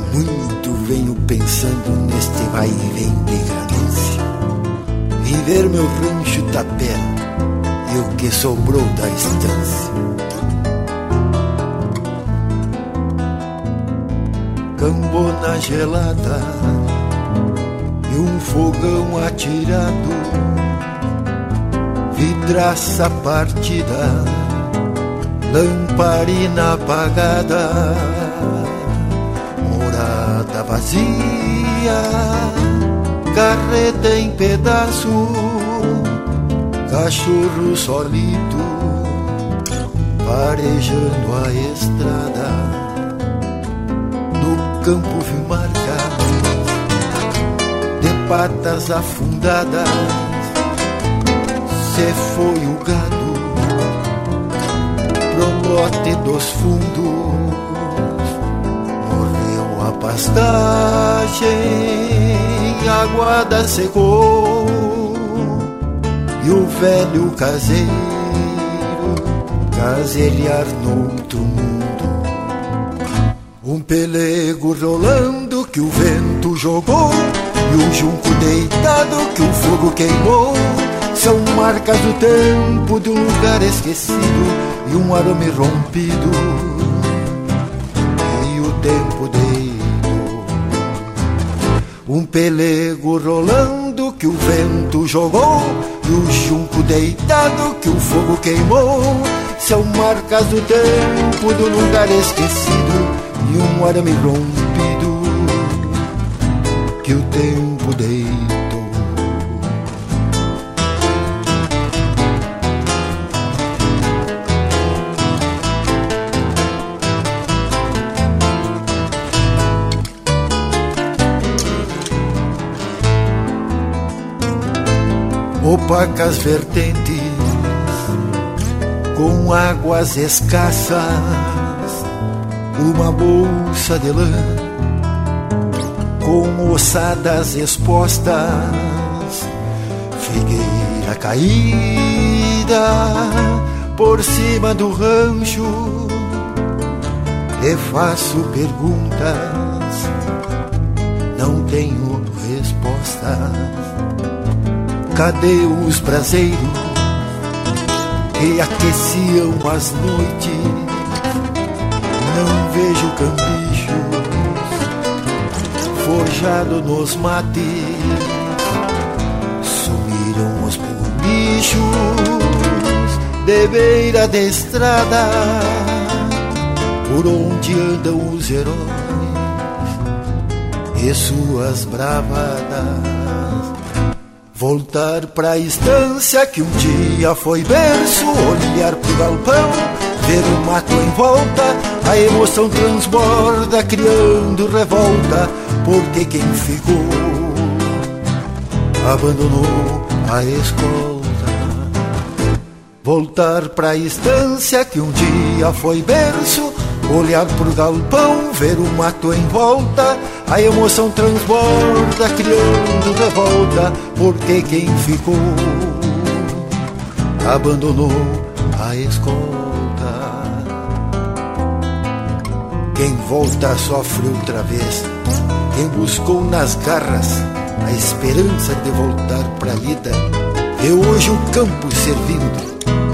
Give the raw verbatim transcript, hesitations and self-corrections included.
Muito venho pensando neste vai e vem degradência. Vim ver meu rancho tapera e o que sobrou da estância. Cambona gelada e um fogão atirado, vidraça partida, lamparina apagada, morada vazia, carreta em pedaço, cachorro solito, farejando a estrada. No campo vi marcas de patas afundadas, se foi o gado pro lote dos fundos, morreu a pastagem, a aguada secou e o velho caseiro caselhar no outro mundo. Um pelego rolando que o vento jogou e um junco deitado que o fogo queimou, são marcas do tempo de um lugar esquecido e um arame rompido e o tempo deitou. Um pelego rolando que o vento jogou e o junco deitado que o fogo queimou, são marcas do tempo do lugar esquecido e um arame rompido que o tempo deitou. Opacas vertentes com águas escassas, uma bolsa de lã com ossadas expostas, figueira caída por cima do rancho. E faço perguntas, não tenho respostas. Cadê os braseiros que aqueciam as noites? Não vejo cambichos forjado nos mates, sumiram os pulichos de beira de estrada, por onde andam os heróis e suas bravadas. Voltar pra estância que um dia foi berço, olhar pro galpão, ver o mato em volta, a emoção transborda, criando revolta, porque quem ficou abandonou a escolta. Voltar pra estância que um dia foi berço, olhar pro galpão, ver o mato em volta, a emoção transborda, criando revolta, porque quem ficou abandonou a escolta. Quem volta sofre outra vez, quem buscou nas garras a esperança de voltar pra lida, vê hoje o campo servindo